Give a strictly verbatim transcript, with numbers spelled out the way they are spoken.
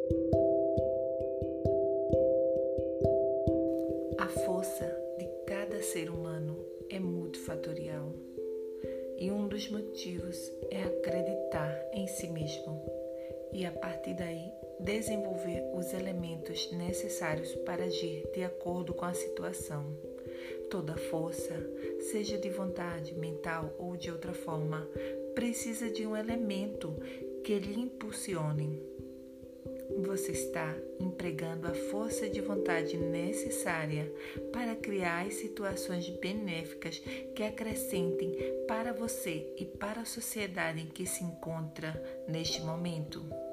A força de cada ser humano é multifatorial e um dos motivos é acreditar em si mesmo e, a partir daí, desenvolver os elementos necessários para agir de acordo com a situação. Toda força, seja de vontade, mental ou de outra forma, precisa de um elemento que lhe impulsione. Você está empregando a força de vontade necessária para criar as situações benéficas que acrescentem para você e para a sociedade em que se encontra neste momento?